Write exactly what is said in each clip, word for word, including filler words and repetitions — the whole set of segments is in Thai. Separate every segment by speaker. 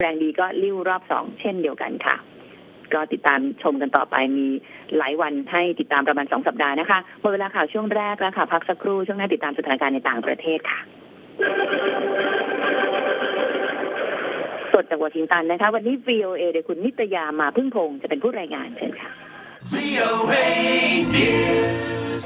Speaker 1: แรงดีก็ลิ้วรอบสองเช่นเดียวกันค่ะก็ติดตามชมกันต่อไปมีหลายวันให้ติดตามประมาณสองสัปดาห์นะคะหมดเวลาข่าวช่วงแรกแล้วค่ะพักสักครู่ช่วงหน้าติดตามสถานการณ์ในต่างประเทศค่ะสดจากวอชิงตันนะคะวันนี้ วี โอ เอ โดยคุณนิตยามาพึ่งพงษ์จะเป็นผู้รายงานเชิญค่ะ วี โอ เอ News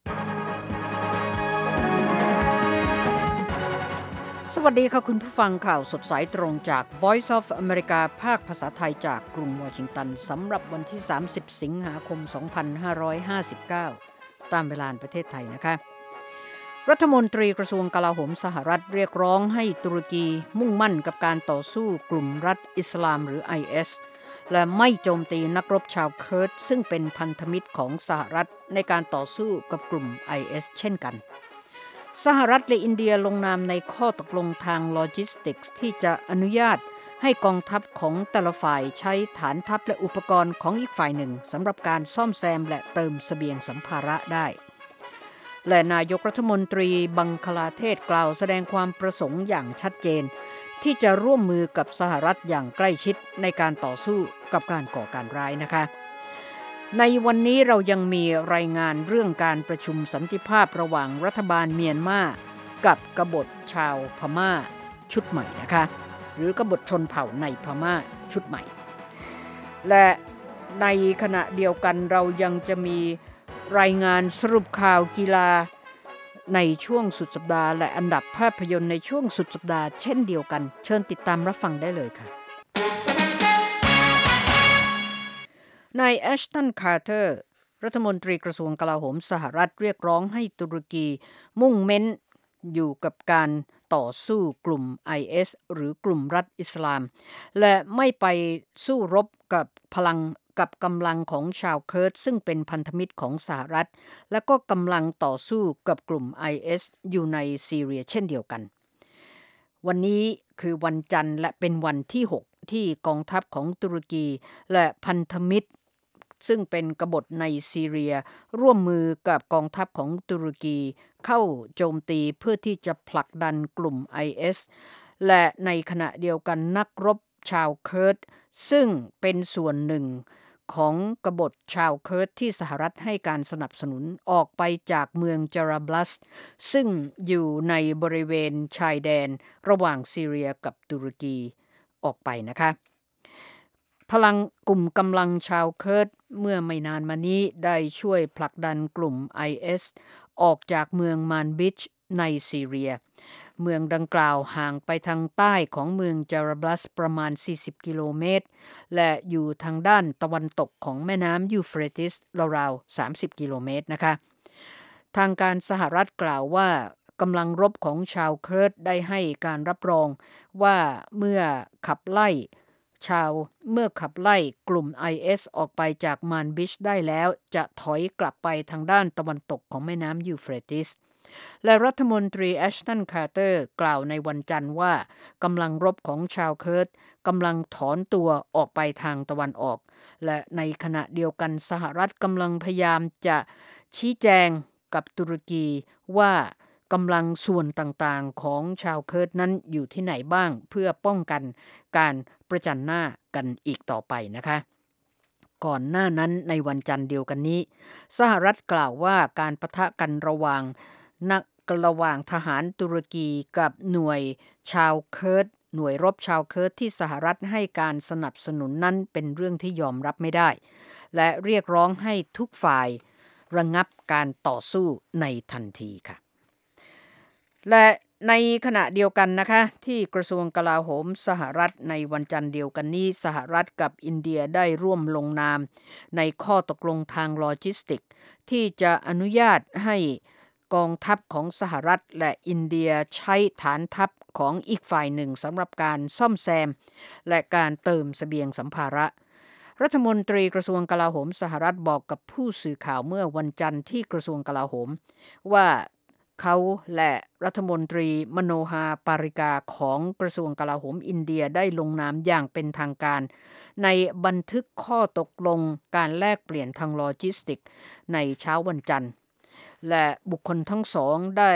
Speaker 2: สวัสดีค่ะคุณผู้ฟังข่าวสดสายตรงจาก Voice of America ภาคภาษาไทยจากกรุงวอชิงตันสำหรับวันที่สามสิบสิงหาคมสองพันห้าร้อยห้าสิบเก้าตามเวลาประเทศไทยนะคะรัฐมนตรีกระทรวงกลาโหมสหรัฐเรียกร้องให้ตุรกีมุ่งมั่นกับการต่อสู้กลุ่มรัฐอิสลามหรือ ไอ เอส และไม่โจมตีนักรบชาวเคิร์ดซึ่งเป็นพันธมิตรของสหรัฐในการต่อสู้กับกลุ่ม ไอ เอส เช่นกันสหรัฐและอินเดียลงนามในข้อตกลงทางโลจิสติกส์ที่จะอนุญาตให้กองทัพของแต่ละฝ่ายใช้ฐานทัพและอุปกรณ์ของอีกฝ่ายหนึ่งสำหรับการซ่อมแซมและเติมเสบียงสัมภาระได้และนายกรัฐมนตรีบังคลาเทศกล่าวแสดงความประสงค์อย่างชัดเจนที่จะร่วมมือกับสหรัฐอย่างใกล้ชิดในการต่อสู้กับการก่อการร้ายนะคะในวันนี้เรายังมีรายงานเรื่องการประชุมสันติภาพระหว่างรัฐบาลเมียนมากับกบฏชาวพม่าชุดใหม่นะคะหรือกบฏชนเผ่าในพม่าชุดใหม่และในขณะเดียวกันเรายังจะมีรายงานสรุปข่าวกีฬาในช่วงสุดสัปดาห์และอันดับภาพยนตร์ในช่วงสุดสัปดาห์เช่นเดียวกันเชิญติดตามรับฟังได้เลยค่ะนายแอชตัน คาร์เตอร์รัฐมนตรีกระทรวงกลาโหมสหรัฐเรียกร้องให้ตุรกีมุ่งเม้นอยู่กับการต่อสู้กลุ่ม ไอ เอส หรือกลุ่มรัฐอิสลามและไม่ไปสู้รบกับพลังกับกำลังของชาวเคิร์ดซึ่งเป็นพันธมิตรของสหรัฐและก็กำลังต่อสู้กับกลุ่ม ไอ เอส อยู่ในซีเรียเช่นเดียวกันวันนี้คือวันจันทร์และเป็นวันที่หกที่กองทัพของตุรกีและพันธมิตรซึ่งเป็นกบฏในซีเรียร่วมมือกับกองทัพของตุรกีเข้าโจมตีเพื่อที่จะผลักดันกลุ่ม ไอ เอส และในขณะเดียวกันนักรบชาวเคิร์ดซึ่งเป็นส่วนหนึ่งของกบฏชาวเคิร์ดที่สหรัฐให้การสนับสนุนออกไปจากเมืองจาราบลัสซึ่งอยู่ในบริเวณชายแดนระหว่างซีเรียกับตุรกีออกไปนะคะพลังกลุ่มกำลังชาวเคิร์ดเมื่อไม่นานมานี้ได้ช่วยผลักดันกลุ่ม ไอ เอส ออกจากเมืองมานบิชในซีเรียเมืองดังกล่าวห่างไปทางใต้ของเมืองจาราบลัสประมาณสี่สิบกิโลเมตรและอยู่ทางด้านตะวันตกของแม่น้ำยูเฟรติสราวๆสามสิบกิโลเมตรนะคะทางการสหรัฐกล่าวว่ากำลังรบของชาวเคิร์ดได้ให้การรับรองว่าเมื่อขับไล่ชาวเมื่อขับไล่กลุ่ม ไอ เอส ออกไปจากมานบิชได้แล้วจะถอยกลับไปทางด้านตะวันตกของแม่น้ำยูเฟรติสและรัฐมนตรีแอชตัน คาร์เตอร์กล่าวในวันจันทร์ว่ากำลังรบของชาวเคิร์ดกำลังถอนตัวออกไปทางตะวันออกและในขณะเดียวกันสหรัฐกำลังพยายามจะชี้แจงกับตุรกีว่ากำลังส่วนต่างๆของชาวเคิร์ดนั้นอยู่ที่ไหนบ้างเพื่อป้องกันการประจันหน้ากันอีกต่อไปนะคะก่อนหน้านั้นในวันจันทร์เดียวกันนี้สหรัฐกล่าวว่าการปะทะกันระหว่างนักระหว่างทหารตุรกีกับหน่วยชาวเคิร์ดหน่วยรบชาวเคิร์ดที่สหรัฐให้การสนับสนุนนั้นเป็นเรื่องที่ยอมรับไม่ได้และเรียกร้องให้ทุกฝ่ายระงับการต่อสู้ในทันทีค่ะและในขณะเดียวกันนะคะที่กระทรวงกลาโหมสหรัฐในวันจันทร์เดียวกันนี้สหรัฐกับอินเดียได้ร่วมลงนามในข้อตกลงทางโลจิสติกที่จะอนุญาตให้กองทัพของสหรัฐและอินเดียใช้ฐานทัพของอีกฝ่ายหนึ่งสำหรับการซ่อมแซมและการเติมเสบียงสัมภาระรัฐมนตรีกระทรวงกลาโหมสหรัฐบอกกับผู้สื่อข่าวเมื่อวันจันทร์ที่กระทรวงกลาโหมว่าเขาและรัฐมนตรีมโนฮาปาริกาของกระทรวงกลาโหมอินเดียได้ลงนามอย่างเป็นทางการในบันทึกข้อตกลงการแลกเปลี่ยนทางโลจิสติกในเช้าวันจันทร์และบุคคลทั้งสองได้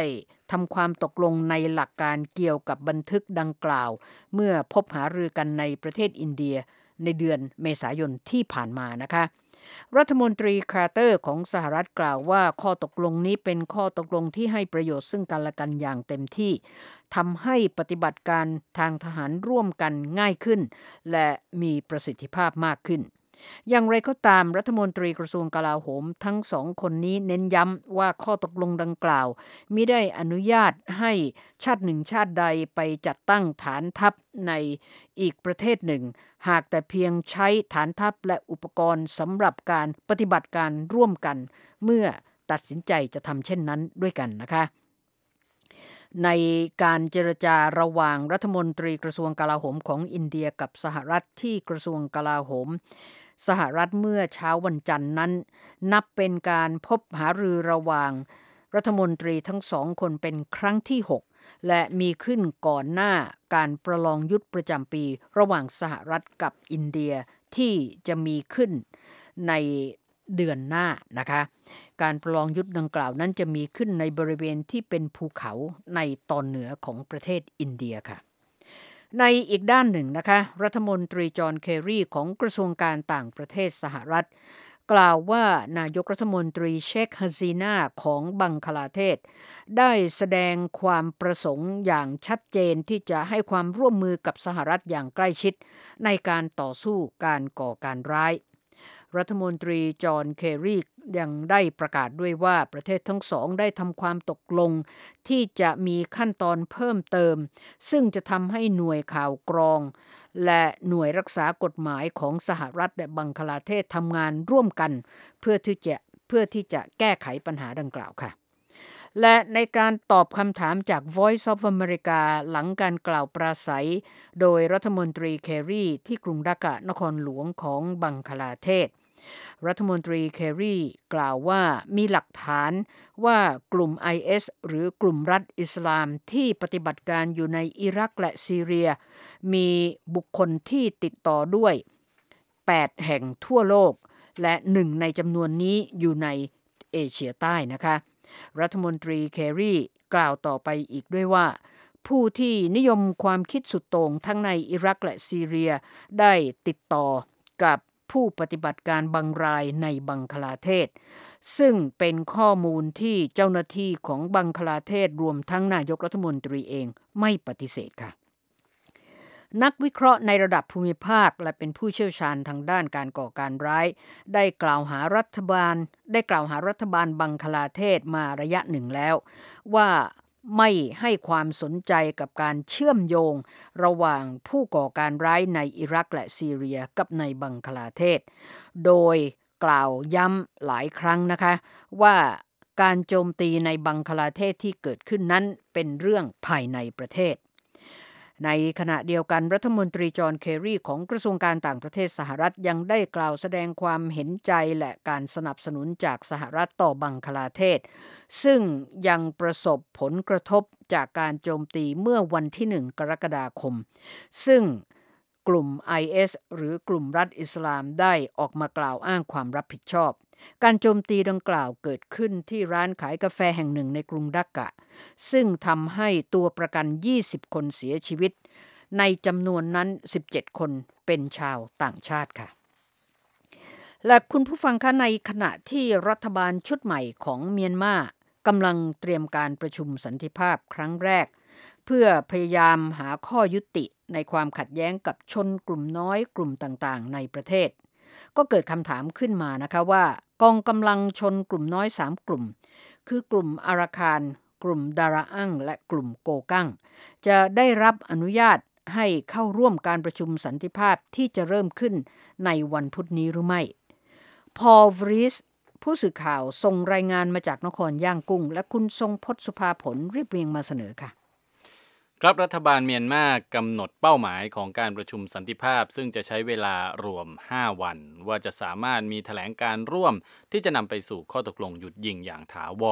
Speaker 2: ทำความตกลงในหลักการเกี่ยวกับบันทึกดังกล่าวเมื่อพบหารือกันในประเทศอินเดียในเดือนเมษายนที่ผ่านมานะคะรัฐมนตรีคาร์เตอร์ของสหรัฐกล่าวว่าข้อตกลงนี้เป็นข้อตกลงที่ให้ประโยชน์ซึ่งกันและกันอย่างเต็มที่ทำให้ปฏิบัติการทางทหารร่วมกันง่ายขึ้นและมีประสิทธิภาพมากขึ้นอย่างไรก็ตามรัฐมนตรีกระทรวงกลาโหมทั้งสองคนนี้เน้นย้ำว่าข้อตกลงดังกล่าวมิได้อนุญาตให้ชาติหนึ่งชาติใดไปจัดตั้งฐานทัพในอีกประเทศหนึ่งหากแต่เพียงใช้ฐานทัพและอุปกรณ์สำหรับการปฏิบัติการร่วมกันเมื่อตัดสินใจจะทำเช่นนั้นด้วยกันนะคะในการเจรจาระหว่างรัฐมนตรีกระทรวงกลาโหมของอินเดียกับสหรัฐที่กระทรวงกลาโหมสหรัฐเมื่อเช้าวันจันทร์นั้นนับเป็นการพบหารือระหว่างรัฐมนตรีทั้งสองคนเป็นครั้งที่หกและมีขึ้นก่อนหน้าการประลองยุทธประจำปีระหว่างสหรัฐกับอินเดียที่จะมีขึ้นในเดือนหน้านะคะการประลองยุทธดังกล่าวนั้นจะมีขึ้นในบริเวณที่เป็นภูเขาในตอนเหนือของประเทศอินเดียค่ะในอีกด้านหนึ่งนะคะรัฐมนตรีจอห์นเคอรีของกระทรวงการต่างประเทศสหรัฐกล่าวว่านายกรัฐมนตรีเชคฮาซีนาของบังคลาเทศได้แสดงความประสงค์อย่างชัดเจนที่จะให้ความร่วมมือกับสหรัฐอย่างใกล้ชิดในการต่อสู้การก่อการร้ายรัฐมนตรีจอห์นเคอรียังได้ประกาศด้วยว่าประเทศทั้งสองได้ทำความตกลงที่จะมีขั้นตอนเพิ่มเติมซึ่งจะทำให้หน่วยข่าวกรองและหน่วยรักษากฎหมายของสหรัฐและบังคลาเทศทำงานร่วมกันเพื่อที่จะเพื่อที่จะแก้ไขปัญหาดังกล่าวค่ะและในการตอบคำถามจาก Voice of America หลังการกล่าวปราศัยโดยรัฐมนตรีเคอรีที่กรุงดากะนครหลวงของบังคลาเทศรัฐมนตรีเคอรีกล่าวว่ามีหลักฐานว่ากลุ่ม ไอ เอส หรือกลุ่มรัฐอิสลามที่ปฏิบัติการอยู่ในอิรักและซีเรียมีบุคคลที่ติดต่อด้วยแปดแห่งทั่วโลกและหนึ่งในจำนวนนี้อยู่ในเอเชียใต้นะคะรัฐมนตรีเคอรีกล่าวต่อไปอีกด้วยว่าผู้ที่นิยมความคิดสุดโต่งทั้งในอิรักและซีเรียได้ติดต่อกับผู้ปฏิบัติการบางรายในบังคลาเทศซึ่งเป็นข้อมูลที่เจ้าหน้าที่ของบังคลาเทศรวมทั้งนายกรัฐมนตรีเองไม่ปฏิเสธค่ะนักวิเคราะห์ในระดับภูมิภาคและเป็นผู้เชี่ยวชาญทางด้านการก่อการร้ายได้กล่าวหารัฐบาลได้กล่าวหารัฐบาลบังคลาเทศมาระยะหนึ่งแล้วว่าไม่ให้ความสนใจกับการเชื่อมโยงระหว่างผู้ก่อการร้ายในอิรักและซีเรียกับในบังคลาเทศโดยกล่าวย้ำหลายครั้งนะคะว่าการโจมตีในบังคลาเทศที่เกิดขึ้นนั้นเป็นเรื่องภายในประเทศในขณะเดียวกันรัฐมนตรีจอห์นเคอรีของกระทรวงการต่างประเทศสหรัฐยังได้กล่าวแสดงความเห็นใจและการสนับสนุนจากสหรัฐต่อบังคลาเทศซึ่งยังประสบผลกระทบจากการโจมตีเมื่อวันที่หนึ่งกรกฎาคมซึ่งกลุ่ม ไอ เอส หรือกลุ่มรัฐอิสลามได้ออกมากล่าวอ้างความรับผิดชอบการโจมตีดังกล่าวเกิดขึ้นที่ร้านขายกาแฟแห่งหนึ่งในกรุงดักกะซึ่งทำให้ตัวประกันยี่สิบคนเสียชีวิตในจำนวนนั้นสิบเจ็ดคนเป็นชาวต่างชาติค่ะและคุณผู้ฟังคะในขณะที่รัฐบาลชุดใหม่ของเมียนมากำลังเตรียมการประชุมสันติภาพครั้งแรกเพื่อพยายามหาข้อยุติในความขัดแย้งกับชนกลุ่มน้อยกลุ่มต่างๆในประเทศก็เกิดคำถามขึ้นมานะคะว่ากองกำลังชนกลุ่มน้อยสามกลุ่มคือกลุ่มอาราคานกลุ่มดาราอังและกลุ่มโกกังจะได้รับอนุญาตให้เข้าร่วมการประชุมสันติภาพที่จะเริ่มขึ้นในวันพุธนี้หรือไม่พอล วรีสผู้สื่อข่าวส่งรายงานมาจากนครย่างกุ้งและคุณทรงพจน์สุภาผลเรียบเรียงมาเสนอค่ะ
Speaker 3: ครับรัฐบาลเมียนมากำหนดเป้าหมายของการประชุมสันติภาพซึ่งจะใช้เวลารวมห้าวันว่าจะสามารถมีแถลงการร่วมที่จะนำไปสู่ข้อตกลงหยุดยิงอย่างถาวร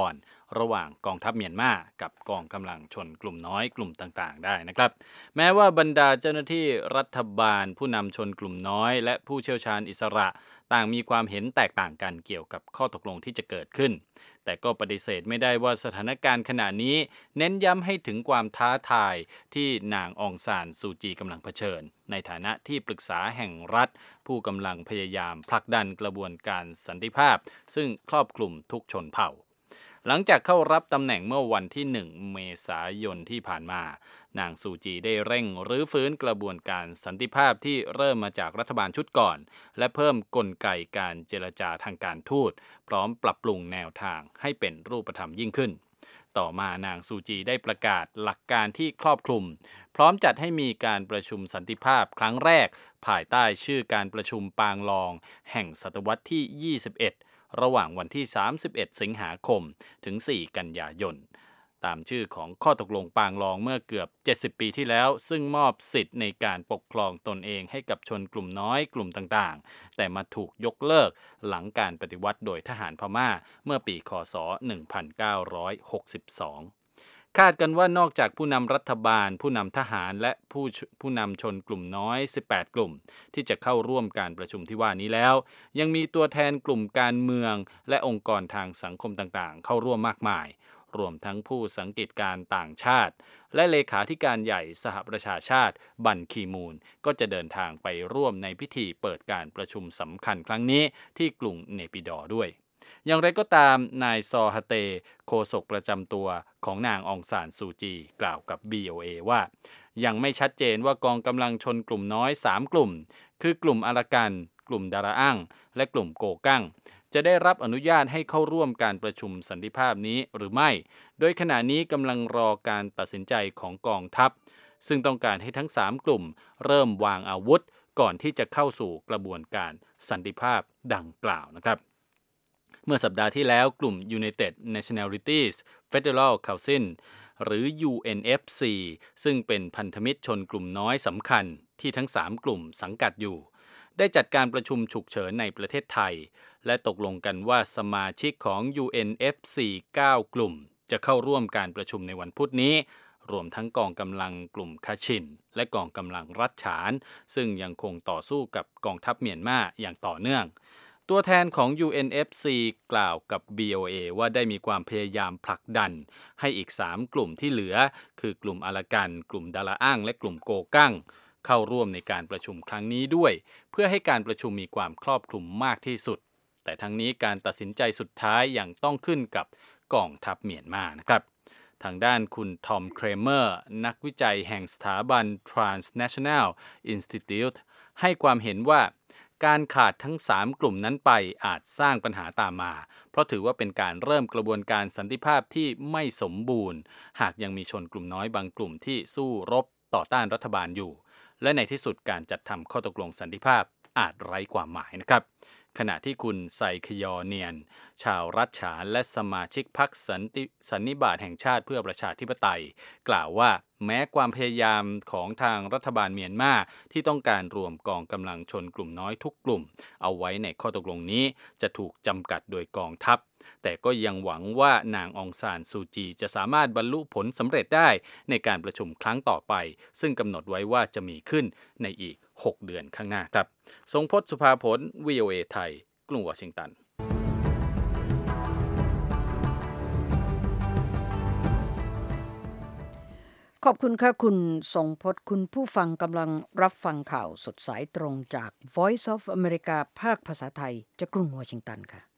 Speaker 3: ระหว่างกองทัพเมียนมากับกองกำลังชนกลุ่มน้อยกลุ่มต่างๆได้นะครับแม้ว่าบรรดาเจ้าหน้าที่รัฐบาลผู้นำชนกลุ่มน้อยและผู้เชี่ยวชาญอิสระต่างมีความเห็นแตกต่างกันเกี่ยวกับข้อตกลงที่จะเกิดขึ้นแต่ก็ปฏิเสธไม่ได้ว่าสถานการณ์ขณะนี้เน้นย้ำให้ถึงความท้าทายที่นางองซานซูจีกำลังเผชิญในฐานะที่ปรึกษาแห่งรัฐผู้กำลังพยายามผลักดันกระบวนการสันติภาพซึ่งครอบคลุมทุกชนเผ่าหลังจากเข้ารับตำแหน่งเมื่อวันที่หนึ่งเมษายนที่ผ่านมานางซูจีได้เร่งรื้อฟื้นกระบวนการสันติภาพที่เริ่มมาจากรัฐบาลชุดก่อนและเพิ่มกลไกการเจรจาทางการทูตพร้อมปรับปรุงแนวทางให้เป็นรูปธรรมยิ่งขึ้นต่อมานางซูจีได้ประกาศหลักการที่ครอบคลุมพร้อมจัดให้มีการประชุมสันติภาพครั้งแรกภายใต้ชื่อการประชุมปางลองแห่งศตวรรษที่ยี่สิบเอ็ดระหว่างวันที่สามสิบเอ็ดสิงหาคมถึงสี่กันยายนตามชื่อของข้อตกลงปางลองเมื่อเกือบเจ็ดสิบปีที่แล้วซึ่งมอบสิทธิ์ในการปกครองตนเองให้กับชนกลุ่มน้อยกลุ่มต่างๆแต่มาถูกยกเลิกหลังการปฏิวัติโดยทหารพม่าเมื่อปีค.ศ. หนึ่งพันเก้าร้อยหกสิบสองคาดกันว่านอกจากผู้นำรัฐบาลผู้นำทหารและผู้ผู้นำชนกลุ่มน้อยสิบแปดกลุ่มที่จะเข้าร่วมการประชุมที่ว่านี้แล้วยังมีตัวแทนกลุ่มการเมืองและองค์กรทางสังคมต่างๆเข้าร่วมมากมายรวมทั้งผู้สังเกตการต่างชาติและเลขาธิการใหญ่สหประชาชาติบันคีมูนก็จะเดินทางไปร่วมในพิธีเปิดการประชุมสำคัญครั้งนี้ที่กรุงเนปิดอร์ด้วยอย่างไรก็ตามนายซอฮาเตโฆษกประจำตัวของนางองซานซูจีกล่าวกับ บี โอ เอ ว่ายังไม่ชัดเจนว่ากองกำลังชนกลุ่มน้อยสามกลุ่มคือกลุ่มอารากันกลุ่มดาราอั้งและกลุ่มโกกั้งจะได้รับอนุญาตให้เข้าร่วมการประชุมสันติภาพนี้หรือไม่โดยขณะนี้กำลังรอการตัดสินใจของกองทัพซึ่งต้องการให้ทั้งสามกลุ่มเริ่มวางอาวุธก่อนที่จะเข้าสู่กระบวนการสันติภาพดังกล่าวนะครับเมื่อสัปดาห์ที่แล้วกลุ่ม United Nationalities Federal Council หรือ ยู เอ็น เอฟ ซี ซึ่งเป็นพันธมิตรชนกลุ่มน้อยสำคัญที่ทั้งสามกลุ่มสังกัดอยู่ได้จัดการประชุมฉุกเฉินในประเทศไทยและตกลงกันว่าสมาชิกของ ยู เอ็น เอฟ ซี เก้ากลุ่มจะเข้าร่วมการประชุมในวันพุธนี้รวมทั้งกองกำลังกลุ่มคาชินและกองกำลังรัฐฉานซึ่งยังคงต่อสู้กับกองทัพเมียนมาอย่างต่อเนื่องตัวแทนของ ยู เอ็น เอฟ ซี กล่าวกับ บี โอ เอ ว่าได้มีความพยายามผลักดันให้อีกสามกลุ่มที่เหลือคือกลุ่มอารากันกลุ่มดาราอั้งและกลุ่มโกกั้งเข้าร่วมในการประชุมครั้งนี้ด้วยเพื่อให้การประชุมมีความครอบคลุมมากที่สุดแต่ทั้งนี้การตัดสินใจสุดท้ายยังต้องขึ้นกับกองทัพเมียนมานะครับทางด้านคุณทอมเครเมอร์นักวิจัยแห่งสถาบัน Transnational Institute ให้ความเห็นว่าการขาดทั้งสามกลุ่มนั้นไปอาจสร้างปัญหาตามมาเพราะถือว่าเป็นการเริ่มกระบวนการสันติภาพที่ไม่สมบูรณ์หากยังมีชนกลุ่มน้อยบางกลุ่มที่สู้รบต่อต้านรัฐบาลอยู่และในที่สุดการจัดทำข้อตกลงสันติภาพอาจไร้ความหมายนะครับขณะที่คุณไซคยอเนียนชาวรัฐฉานและสมาชิกพรรคสันติสันนิบาตแห่งชาติเพื่อประชาธิปไตยกล่าวว่าแม้ความพยายามของทางรัฐบาลเมียนมาที่ต้องการรวมกองกำลังชนกลุ่มน้อยทุกกลุ่มเอาไว้ในข้อตกลงนี้จะถูกจำกัดโดยกองทัพแต่ก็ยังหวังว่านางองซานซูจีจะสามารถบรรลุผลสำเร็จได้ในการประชุมครั้งต่อไปซึ่งกำหนดไว้ว่าจะมีขึ้นในอีกหกเดือนข้างหน้าครับทรงพจน์ สุภาผล วี โอ เอ ไทยกรุงวอชิงตัน
Speaker 2: ขอบคุณค่ะคุณทรงพจน์คุณผู้ฟังกำลังรับฟังข่าวสดสายตรงจาก Voice of America ภาคภาษาไทยจากกรุงวอชิงตันค่ะ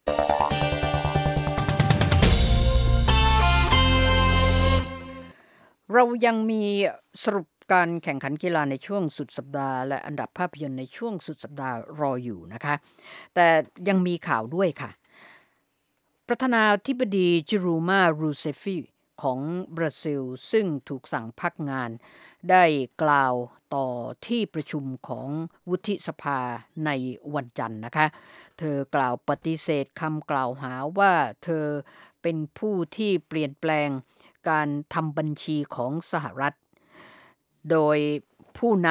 Speaker 2: เรายังมีสรุปการแข่งขันกีฬาในช่วงสุดสัปดาห์และอันดับภาพยนตร์ในช่วงสุดสัปดาห์รออยู่นะคะแต่ยังมีข่าวด้วยค่ะประธานาธิบดีจิรูมารูเซฟีของบราซิลซึ่งถูกสั่งพักงานได้กล่าวต่อที่ประชุมของวุฒิสภาในวันจันทร์นะคะเธอกล่าวปฏิเสธคำกล่าวหาว่าเธอเป็นผู้ที่เปลี่ยนแปลงการทำบัญชีของสหรัฐโดยผู้น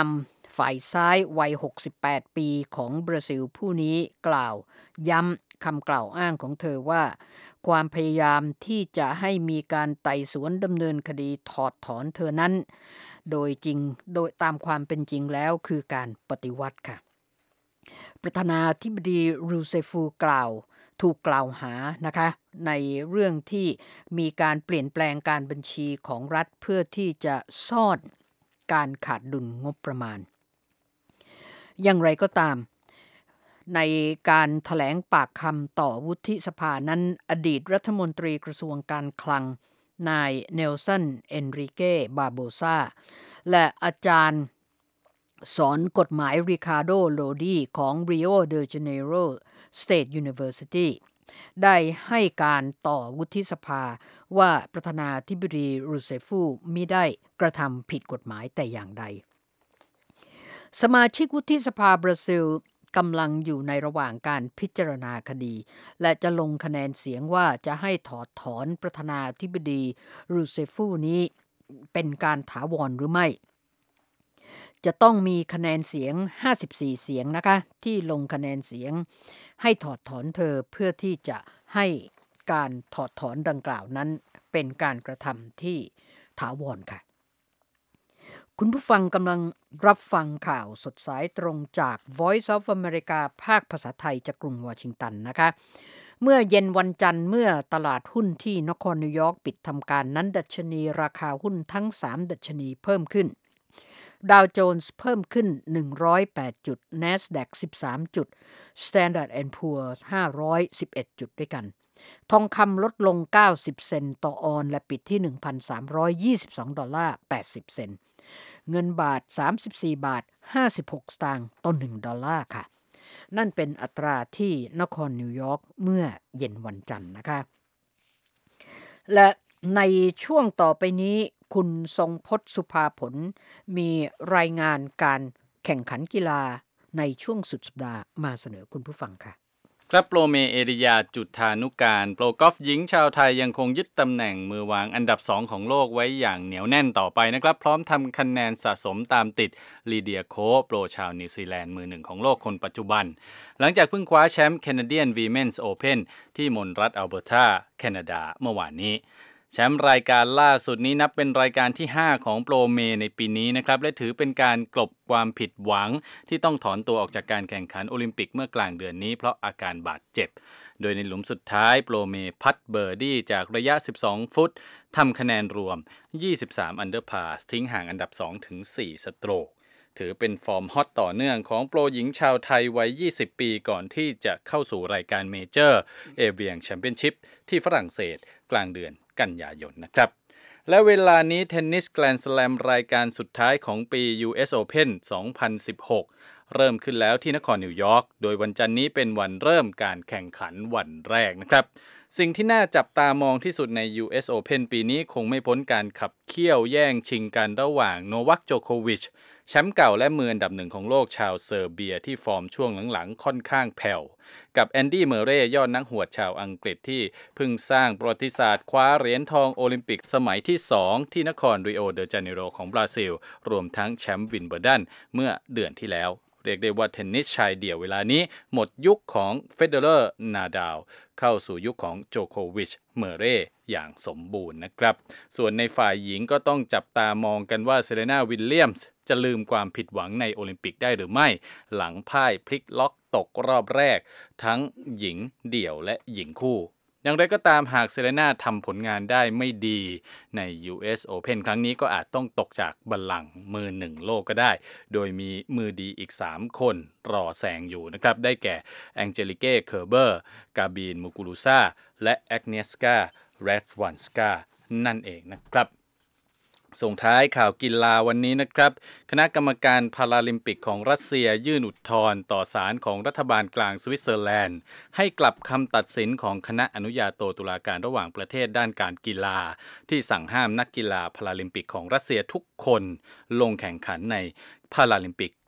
Speaker 2: ฝ่ายซ้ายวัยหกสิบแปดปีของบราซิลผู้นี้กล่าวย้ำคำกล่าวอ้างของเธอว่าความพยายามที่จะให้มีการไต่สวนดำเนินคดีถอดถอนเธอนั้นโดยจริงโดยตามความเป็นจริงแล้วคือการปฏิวัติค่ะประธานาธิบดีรูเซฟูกล่าวถูกกล่าวหานะคะในเรื่องที่มีการเปลี่ยนแปลงการบัญชีของรัฐเพื่อที่จะซ่อนการขาดดุลงบประมาณอย่างไรก็ตามในการแถลงปากคำต่อวุฒิสภานั้นอดีตรัฐมนตรีกระทรวงการคลังนายเนลสันเอนริเก้บาโบซาและอาจารย์สอนกฎหมายริคาร์โดโลดีของ Rio de Janeiro State University ได้ให้การต่อวุฒิสภาว่าประธานาธิบดีรูเซฟูมิได้กระทำผิดกฎหมายแต่อย่างใดสมาชิกวุฒิสภาบราซิลกำลังอยู่ในระหว่างการพิจารณาคดีและจะลงคะแนนเสียงว่าจะให้ถอดถอนประธานาธิบดีรูเซฟูนี้เป็นการถาวรหรือไม่จะต้องมีคะแนนเสียงห้าสิบสี่เสียงนะคะที่ลงคะแนนเสียงให้ถอดถอนเธอเพื่อที่จะให้การถอดถอนดังกล่าวนั้นเป็นการกระทำที่ถาวรค่ะคุณผู้ฟังกำลังรับฟังข่าวสดสายตรงจาก Voice of America ภาคภาษาไทยจากกรุงวอชิงตันนะคะเมื่อเย็นวันจันทร์เมื่อตลาดหุ้นที่นครนิวยอร์กปิดทำการนั้นดัชนีราคาหุ้นทั้งสามดัชนีเพิ่มขึ้นดาวโจนส์เพิ่มขึ้นหนึ่งร้อยแปดจุด NASDAQ สิบสามจุด Standard แอนด์ Poor's ห้าร้อยสิบเอ็ดจุดด้วยกันทองคำลดลงเก้าสิบเซนต์ต่อออนและปิดที่ หนึ่งพันสามร้อยยี่สิบสองดอลลาร์แปดสิบเซนต์เงินบาทสามสิบสี่บาทห้าสิบหกสตางค์ต่อหนึ่งดอลลาร์ค่ะนั่นเป็นอัตราที่นครนิวยอร์กเมื่อเย็นวันจันทร์นะคะและในช่วงต่อไปนี้คุณทรงพจน์สุภาผลมีรายงานการแข่งขันกีฬาในช่วงสุดสัปดาห์มาเสนอคุณผู้ฟังค่ะ
Speaker 3: ครับโปรเมเอริยาจุฑานุการโปรกอล์ฟหญิงชาวไทยยังคงยึดตำแหน่งมือวางอันดับสองของโลกไว้อย่างเหนียวแน่นต่อไปนะครับพร้อมทำคะแนนสะสมตามติดลีเดียโคโปรชาวนิวซีแลนด์มือหนึ่งของโลกคนปัจจุบันหลังจากเพิ่งคว้าแชมป์ Canadian Women's Open ที่มณรัฐอัลเบอร์ตาแคนาดาเมื่อวานนี้แชมป์รายการล่าสุดนี้นับเป็นรายการที่ห้าของโปรเมในปีนี้นะครับและถือเป็นการกลบความผิดหวังที่ต้องถอนตัวออกจากการแข่งขันโอลิมปิกเมื่อกลางเดือนนี้เพราะอาการบาดเจ็บโดยในหลุมสุดท้ายโปรเมพัตเบอร์ดี้จากระยะสิบสองฟุตทำคะแนนรวมยี่สิบสามอันเดอร์พาสทิ้งห่างอันดับ สองถึงสี่ สโตรกถือเป็นฟอร์มฮอตต่อเนื่องของโปรหญิงชาวไทยวัยยี่สิบปีก่อนที่จะเข้าสู่รายการเมเจอร์เอเวียงแชมเปี้ยนชิพที่ฝรั่งเศสกลางเดือนกันยายนนะครับและเวลานี้เทนนิสแกรนด์สแลมรายการสุดท้ายของปี ยู เอส Open สองพันสิบหกเริ่มขึ้นแล้วที่นครนิวยอร์กโดยวันจันทร์นี้เป็นวันเริ่มการแข่งขันวันแรกนะครับสิ่งที่น่าจับตามองที่สุดใน ยู เอส Open ปีนี้คงไม่พ้นการขับเคี่ยวแย่งชิงกันระหว่างโนวัคโจโควิชแชมป์เก่าและมืออันดับหนึ่งของโลกชาวเซอร์เบียที่ฟอร์มช่วงหลังๆค่อนข้างแผ่วกับแอนดี้เมอร์เรย์ยอดนักหวดชาวอังกฤษที่เพิ่งสร้างประวัติศาสตร์คว้าเหรียญทองโอลิมปิกสมัยที่สองที่นครริโอเดจาเนโรของบราซิลรวมทั้งแชมป์วินเบอร์ดันเมื่อเดือนที่แล้วเรียกได้ว่าเทนนิสชายเดี่ยวเวลานี้หมดยุคของเฟเดอเรอร์นาดาลเข้าสู่ยุคของโจโควิชเมอร์เรย์อย่างสมบูรณ์นะครับส่วนในฝ่ายหญิงก็ต้องจับตามองกันว่าเซเรนาวิลเลียมส์จะลืมความผิดหวังในโอลิมปิกได้หรือไม่หลังพ่ายพลิกล็อกตกรอบแรกทั้งหญิงเดี่ยวและหญิงคู่อย่างไรก็ตามหากเซเรนาทำผลงานได้ไม่ดีใน ยู เอส Open ครั้งนี้ก็อาจต้องตกจากบัลลังก์มือหนึ่งโลกก็ได้โดยมีมือดีอีกสามคนรอแซงอยู่นะครับได้แก่แองเจลิเก้เคอร์เบอร์กาบีนมูกูรูซาและแอกเนสกาแรดวันสกานั่นเองนะครับส่งท้ายข่าวกีฬาวันนี้นะครับคณะกรรมการพาราลิมปิกของรัสเซียยื่นอุทธรณ์ต่อศาลของรัฐบาลกลางสวิตเซอร์แลนด์ให้กลับคำตัดสินของคณะอนุญาโตตุลาการระหว่างประเทศด้านการกีฬาที่สั่งห้ามนักกีฬาพาราลิมปิกของรัสเซียทุกคนลงแข่งขันในพาราลิมปิก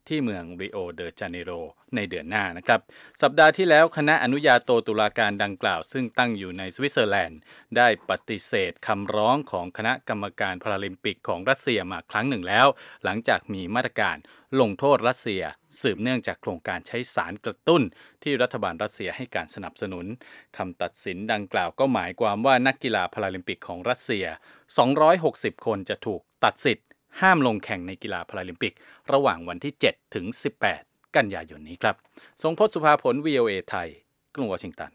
Speaker 3: ที่เมืองริโอเดจาเนโรในเดือนหน้านะครับสัปดาห์ที่แล้วคณะอนุญาโตตุลาการดังกล่าวซึ่งตั้งอยู่ในสวิตเซอร์แลนด์ได้ปฏิเสธคำร้องของคณะกรรมการพาราลิมปิกของรัสเซียมาครั้งหนึ่งแล้วหลังจากมีมาตรการลงโทษรัสเซียสืบเนื่องจากโครงการใช้สารกระตุ้นที่รัฐบาลรัสเซียให้การสนับสนุนคำตัดสินดังกล่าวก็หมายความว่านักกีฬาพาราลิมปิกของรัสเซียสองร้อยหกสิบคนจะถูกตัดสิทธิ์ห้ามลงแข่งในกีฬาพาราลิมปิกระหว่างวันที่เจ็ดถึงสิบแปดกันยายนนี้ครับทรงพจน์สุภาผล วี โอ เอ ไทยกรุงวอชิงตัน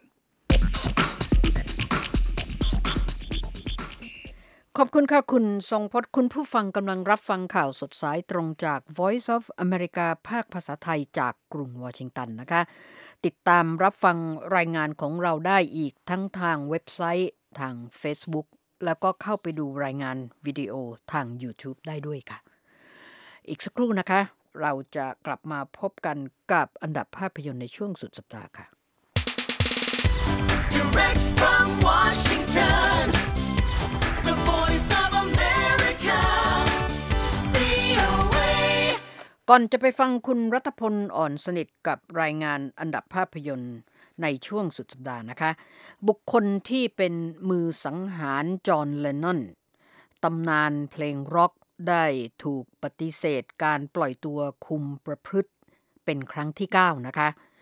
Speaker 2: ขอบคุณค่ะคุณทรงพจน์คุณผู้ฟังกำลังรับฟังข่าวสดสายตรงจาก Voice of America ภาคภาษาไทยจากกรุงวอชิงตันนะคะติดตามรับฟังรายงานของเราได้อีกทั้งทางเว็บไซต์ทาง Facebook แล้วก็เข้าไปดูรายงานวิดีโอทาง YouTube ได้ด้วยค่ะอีกสักครู่นะคะเราจะกลับมาพบกันกับอันดับภาพยนตร์ในช่วงสุดสัปดาห์ค่ะ
Speaker 4: Direct from Washington The Voice of America วี โอ เอ
Speaker 2: ก่อนจะไปฟังคุณรัตพลอ่อนสนิทกับรายงานอันดับภาพยนตร์ในช่วงสุดสัปดาห์นะคะบุคคลที่เป็นมือสังหารจอห์นเลนนอนตำนานเพลงร็อกได้ถูกปฏิเสธการปล่อยตัวคุมประพฤติเป็นครั้งที่เก้านะคะ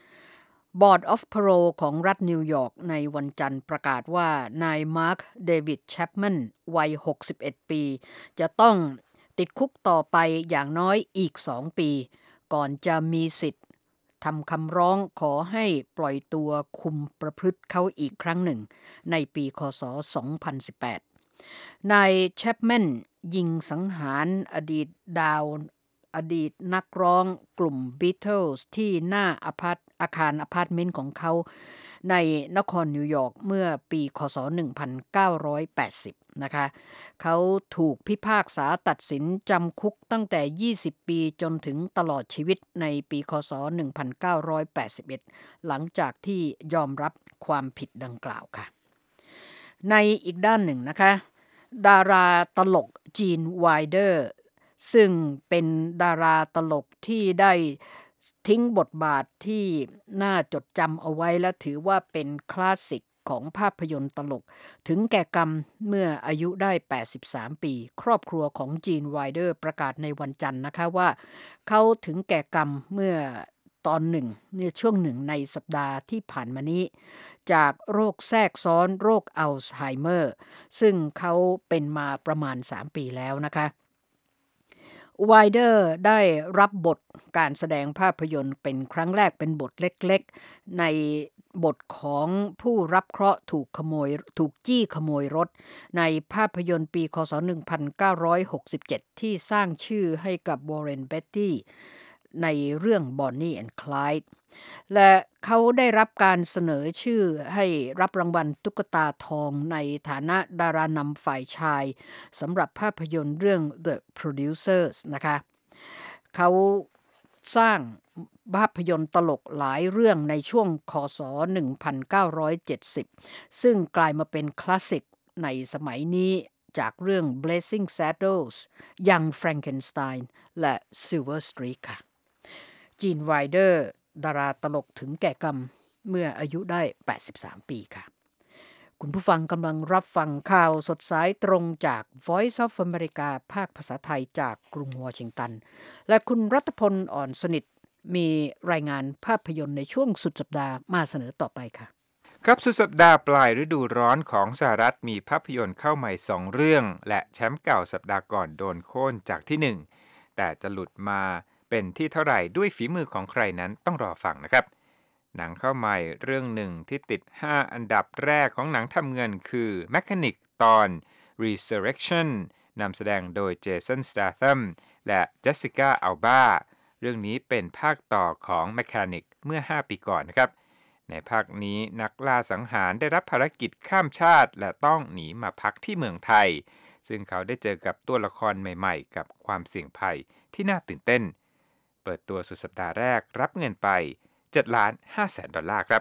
Speaker 2: Board of Parole ของรัฐนิวยอร์กในวันจันทร์ประกาศว่านายมาร์คเดวิดแชปแมนวัยหกสิบเอ็ดปีจะต้องติดคุกต่อไปอย่างน้อยอีกสองปีก่อนจะมีสิทธิ์ทำคำร้องขอให้ปล่อยตัวคุมประพฤติเขาอีกครั้งหนึ่งในปีค.ศ. สองพันสิบแปดนายแชปแมนยิงสังหารอดีตดาวอดีตนักร้องกลุ่ม Beatles ที่หน้าอพาร์ตอาคารอพาร์ตเมนต์ของเขาในนครนิวยอร์กเมื่อปีค.ศ. หนึ่งพันเก้าร้อยแปดสิบนะคะเขาถูกพิพากษาตัดสินจำคุกตั้งแต่ยี่สิบปีจนถึงตลอดชีวิตในปีค.ศ. หนึ่งพันเก้าร้อยแปดสิบเอ็ดหลังจากที่ยอมรับความผิดดังกล่าวค่ะในอีกด้านหนึ่งนะคะดาราตลกจีนไวเดอร์ซึ่งเป็นดาราตลกที่ได้ทิ้งบทบาทที่น่าจดจำเอาไว้และถือว่าเป็นคลาสสิกของภาพยนตร์ตลกถึงแก่กรรมเมื่ออายุได้แปดสิบสามปีครอบครัวของจีนไวเดอร์ประกาศในวันจันทร์นะคะว่าเขาถึงแก่กรรมเมื่อตอนหนึ่งในช่วงหนึ่งในสัปดาห์ที่ผ่านมานี้จากโรคแทรกซ้อนโรคอัลไซเมอร์ซึ่งเขาเป็นมาประมาณสามปีแล้วนะคะไวเดอร์ได้รับบทการแสดงภาพยนตร์เป็นครั้งแรกเป็นบทเล็กๆในบทของผู้รับเคราะห์ถูกขโมยถูกจี้ขโมยรถในภาพยนตร์ปีค.ศ. หนึ่งพันเก้าร้อยหกสิบเจ็ดที่สร้างชื่อให้กับวอร์เรน เบตตี้ในเรื่อง Bonnie and Clyde และเขาได้รับการเสนอชื่อให้รับรางวัลตุ๊กตาทองในฐานะดารานำฝ่ายชายสำหรับภาพยนตร์เรื่อง The Producers นะคะเขาสร้างภาพยนตร์ตลกหลายเรื่องในช่วงค.ศ. หนึ่งพันเก้าร้อยเจ็ดสิบซึ่งกลายมาเป็นคลาสสิกในสมัยนี้จากเรื่อง Blazing Saddles Young Frankenstein และ Silver Streak ค่ะจีนไวเดอร์ดาราตลกถึงแก่กรรมเมื่ออายุได้แปดสิบสามปีค่ะคุณผู้ฟังกำลังรับฟังข่าวสดสายตรงจาก Voice of America ภาคภาษาไทยจากกรุงวอชิงตันและคุณรัตพลอ่อนสนิทมีรายงานภาพยนตร์ในช่วงสุดสัปดาห์มาเสนอต่อไปค่ะ
Speaker 5: ครับสุดสัปดาห์ปลายฤดูร้อนของสหรัฐมีภาพยนตร์เข้าใหม่สองเรื่องและแชมป์เก่าสัปดาห์ก่อนโดนโค่นจากที่หนึ่งแต่จะหลุดมาเป็นที่เท่าไหร่ด้วยฝีมือของใครนั้นต้องรอฟังนะครับหนังเข้าใหม่เรื่องหนึ่งที่ติดห้าอันดับแรกของหนังทำเงินคือ Mechanic ตอน Resurrection นำแสดงโดยเจสัน สแตแธมและเจสสิก้า อัลบาเรื่องนี้เป็นภาคต่อของ Mechanic เมื่อห้าปีก่อนนะครับในภาคนี้นักล่าสังหารได้รับภารกิจข้ามชาติและต้องหนีมาพักที่เมืองไทยซึ่งเขาได้เจอกับตัวละครใหม่ๆกับความเสี่ยงภัยที่น่าตื่นเต้นเปิดตัวสุดสัปดาห์แรกรับเงินไปเจ็ดล้านห้าแสนดอลลาร์ครับ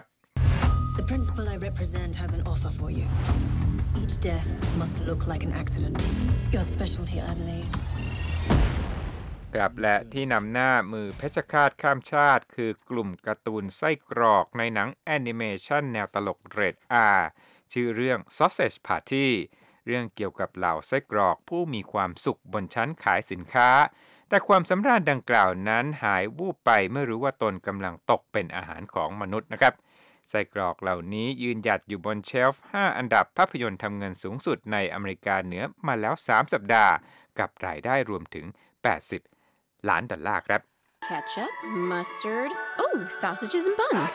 Speaker 6: The principal I represent has an offer for you. Each death must look like an accident. Your specialty, I believe.
Speaker 5: ครับและที่นำหน้ามือเพชฌฆาตข้ามชาติคือกลุ่มการ์ตูนไส้กรอกในหนังแอนิเมชันแนวตลกเรท อาร์ ชื่อเรื่อง Sausage Party เรื่องเกี่ยวกับเหล่าไส้กรอกผู้มีความสุขบนชั้นขายสินค้าแต่ความสำราญดังกล่าวนั้นหายวูบไปเมื่อรู้ว่าตนกำลังตกเป็นอาหารของมนุษย์นะครับไส้กรอกเหล่านี้ยืนหยัดอยู่บนเชลฟ์ห้าอันดับภาพยนตร์ทำเงินสูงสุดในอเมริกาเหนือมาแล้วสามสัปดาห์กับรายได้รวมถึงแปดสิบล้านดอลลาร์ครับ
Speaker 7: Ketchup, mustard, oh, sausages and buns.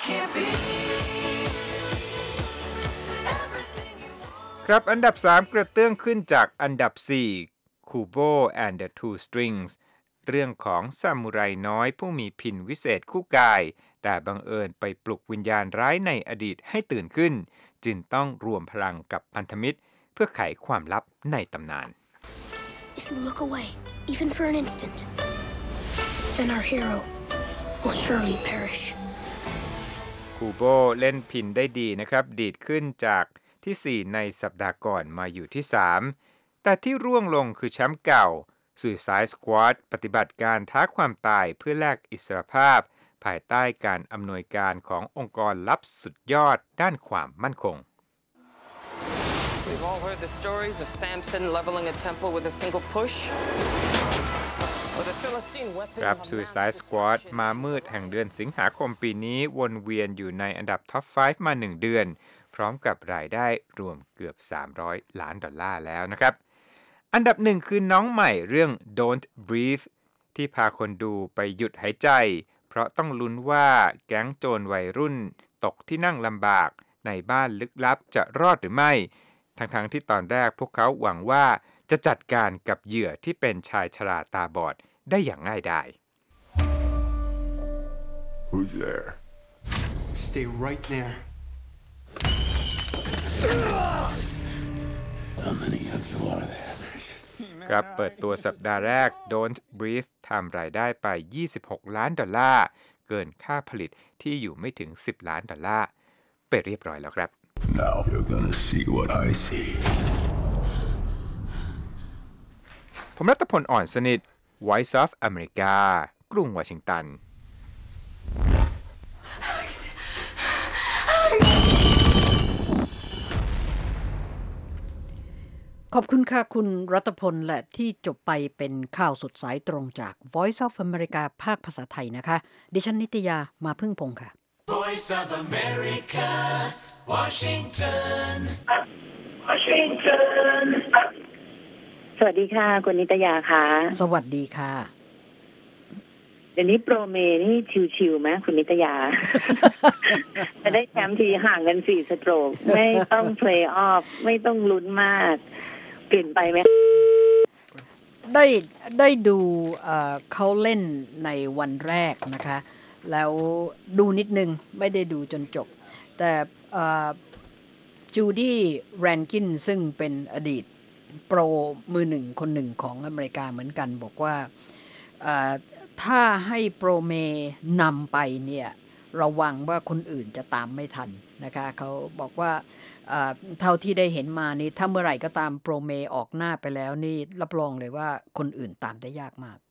Speaker 5: ครับอันดับสามกระเตื้องขึ้นจากอันดับสี่ Kubo and the Two Strings เรื่องของซามูไรน้อยผู้มีพินวิเศษคู่กายแต่บังเอิญไปปลุกวิญญาณร้ายในอดีตให้ตื่นขึ้นจึงต้องรวมพลังกับพันธมิตรเพื่อไขความลับในตำนาน
Speaker 8: If you look away, even for an instant, then our hero will surely perish.
Speaker 5: คูโบเล่นพินได้ดีนะครับดีดขึ้นจากที่สี่ในสัปดาห์ก่อนมาอยู่ที่สามแต่ที่ร่วงลงคือแชมป์เก่า Suicide Squad ปฏิบัติการท้าความตายเพื่อแลกอิสรภาพภายใต้การอำนวยการขององค์กรลับสุดยอดด้านความมั่นคง
Speaker 9: We've all heard the stories of Samson leveling a temple with a single push.
Speaker 5: ครับ Suicide Squad มามืดแห่งเดือนสิงหาคมปีนี้วนเวียนอยู่ในอันดับท็อปห้ามาหนึ่งเดือนพร้อมกับรายได้รวมเกือบสามร้อยล้านดอลลาร์แล้วนะครับอันดับหนึ่งคือน้องใหม่เรื่อง Don't Breathe ที่พาคนดูไปหยุดหายใจเพราะต้องลุ้นว่าแก๊งโจรวัยรุ่นตกที่นั่งลำบากในบ้านลึกลับจะรอดหรือไม่ทั้งๆที่ตอนแรกพวกเขาหวังว่าจะจัดการกับเหยื่อที่เป็นชายชราตาบอดได้อย่างง่ายดาย
Speaker 10: Who's there? Stay right there. How many of you are there?
Speaker 5: ครับเปิดตัวสัปดาห์แรก Don't Breathe ทำรายได้ไปยี่สิบหกล้านดอลลาร์เกินค่าผลิตที่อยู่ไม่ถึงสิบล้านดอลลาร์ไปเรียบร้อยแล้วครับ
Speaker 10: Now you're gonna see what I see.
Speaker 5: ผมรัตพลอ่อนสนิท Voice of America กรุงวอชิงตัน
Speaker 2: ขอบคุณค่ะคุณรัตพลและที่จบไปเป็นข่าวสดสายตรงจาก Voice of America ภาคภาษาไทยนะคะดิฉันนิตยามาพึ่งพงษ์ค่ะ
Speaker 4: Voice of America, Washington.
Speaker 1: Washington สวัสดีค่ะคุณนิตยาค่ะ
Speaker 2: สวัสดีค่ะ
Speaker 1: เดี๋ยวนี้โปรเมนี่ชิวๆไหมคุณนิตยา จะได้แชมป์ทีห่างกันสี่สโตรกไม่ต้องเพลย์ออฟไม่ต้องลุ้นมากเปลี่ยนไปไหม
Speaker 2: ได้ได้ดูเอ่อเขาเล่นในวันแรกนะคะแล้วดูนิดนึงไม่ได้ดูจนจบแต่จูดี้แรนกินซึ่งเป็นอดีตโปรมือหนึ่งคนหนึ่งของอเมริกาเหมือนกันบอกว่าถ้าให้โปรเมนำไปเนี่ยระวังว่าคนอื่นจะตามไม่ทันนะคะเขาบอกว่าเท่าที่ได้เห็นมานี่ถ้าเมื่อไหร่ก็ตามโปรเมออกหน้าไปแล้วนี่รับรองเลยว่าคนอื่นตามได้ยากมาก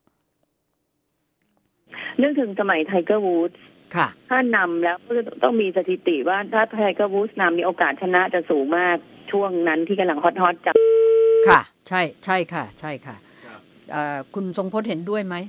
Speaker 1: นึกถึงสมัยไทเกอร์วูดส์ถ้านำแล้วก็ต้องมีสถิติว่าถ้าไทเกอร์วูดส์นำมีโอกาสชนะจะสูงมากช่วงนั้นที่กำลังฮอตฮอตจับ
Speaker 2: ค่ะใช่ใช่ค่ะใช่ค่ะคุณทรงพจน์เห็นด้วยไหม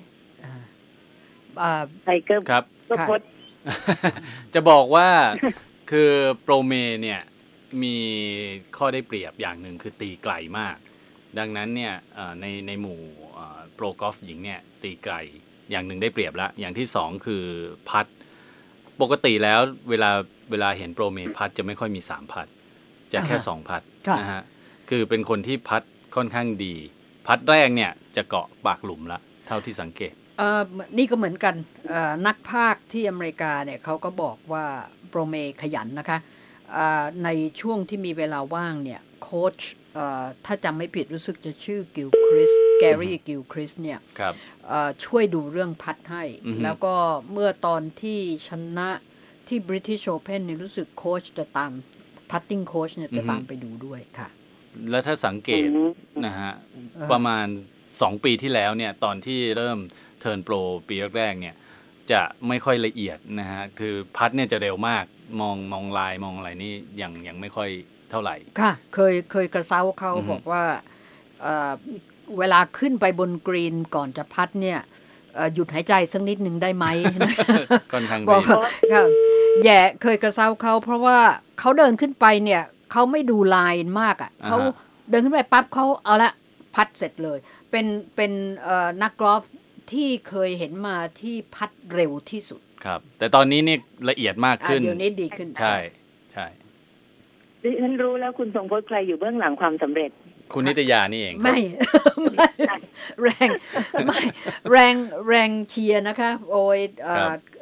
Speaker 1: ไทเกอร์
Speaker 3: ครับ
Speaker 1: พจน์
Speaker 3: จะบอกว่าคือโปรเมเนี่ยมีข้อได้เปรียบอย่างหนึ่งคือตีไกลมากดังนั้นเนี่ยในในหมู่โปรกอล์ฟหญิงเนี่ยตีไกลอย่างหนึ่งได้เปรียบละอย่างที่สองคือพัดปกติแล้วเวลาเวลาเห็นโปรเมพัดจะไม่ค่อยมีสามพัดจะแค่สองพัดนะฮะคือเป็นคนที่พัดค่อนข้างดีพัดแรกเนี่ยจะเกาะปากหลุมละเท่าที่สังเกต
Speaker 2: เอ่อนี่ก็เหมือนกันนักพากย์ที่อเมริกาเนี่ยเขาก็บอกว่าโปรเมขยันนะคะในช่วงที่มีเวลาว่างเนี่ยโค้ชถ้าจำไม่ผิดรู้สึกจะชื่อกิลคริสแกรี่กิลคริสเนี่ยช่วยดูเรื่องพัดให้แล้วก็เมื่อตอนที่ชนะที่ British Open เนี่ยรู้สึกโค้ชจะตามพัตติ้งโค้ชเนี่ยจะตามไปดูด้วยค่ะ
Speaker 3: แล้วถ้าสังเกตนะฮะประมาณสองปีที่แล้วเนี่ยตอนที่เริ่มเทิร์นโปรปีแรกๆเนี่ยจะไม่ค่อยละเอียดนะฮะคือพัดเนี่ยจะเร็วมากมองมองลายมองอะไรนี่ยังยังไม่ค่อยเท่าไหร่
Speaker 2: ค่ะเคยเคยกระเซ้าเขาบอกว่าเอ่อเวลาขึ้นไปบนกรีนก่อนจะพัดเนี่ยหยุดหายใจสักนิดหนึ่งได้ไหม
Speaker 3: ค่อนข้าง
Speaker 2: บอกค่ะแย่เคยกระเซ้าเขาเพราะว่าเขาเดินขึ้นไปเนี่ยเขาไม่ดูลายมากอ่ะเขาเดินขึ้นไปปั๊บเขาเอาละพัดเสร็จเลยเป็นเป็นนักกอล์ฟที่เคยเห็นมาที่พัดเร็วที่สุด
Speaker 3: ครับแต่ตอนนี้นี่ละเอียดมากขึ้น
Speaker 2: เดี๋ยวนี้ดีขึ้น
Speaker 3: ใช่ใช่
Speaker 1: ดิฉันรู้แล้วคุณทรงพจน์ใครอยู่เบื้องหลังความสำเร็จ
Speaker 3: คุณนิตยานี่เอง
Speaker 2: ไม่ไม่แรงไม่แรงแรงเชียร์นะคะโอ้ย